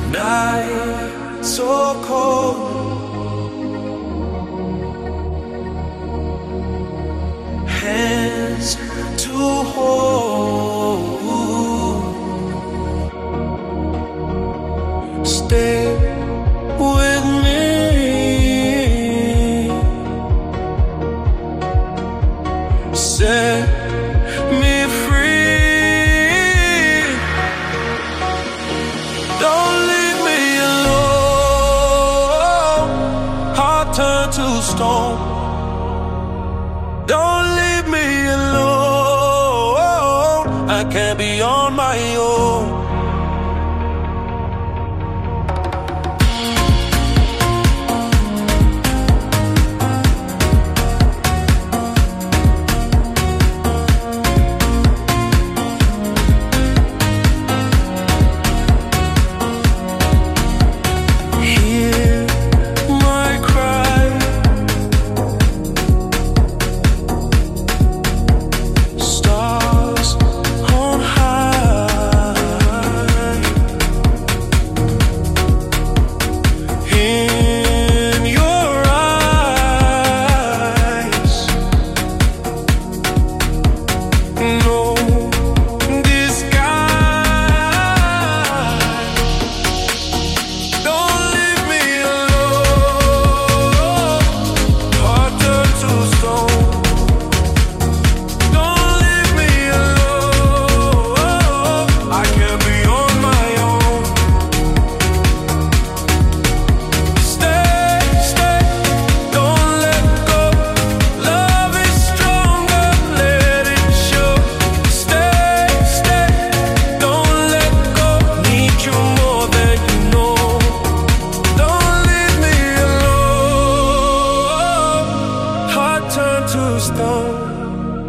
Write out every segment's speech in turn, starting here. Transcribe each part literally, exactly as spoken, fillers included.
Night so cold, hands to hold. Stay with me, set me free. Don't leave me alone, heart turned to stone. Don't leave me alone, I can't be on my own.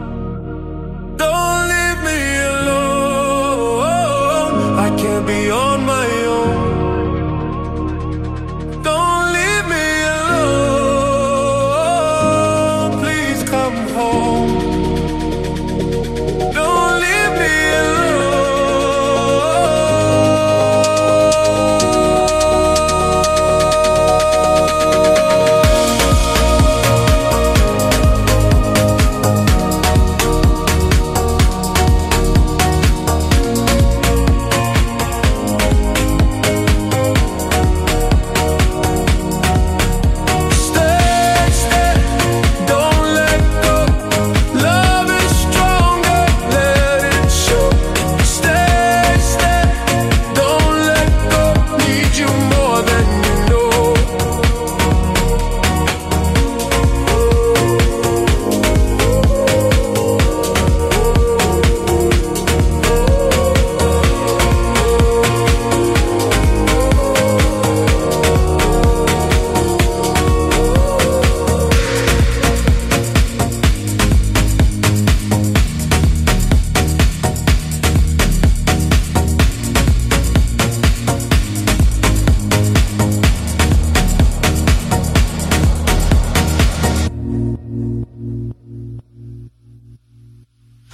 Don't leave me alone, I can't be on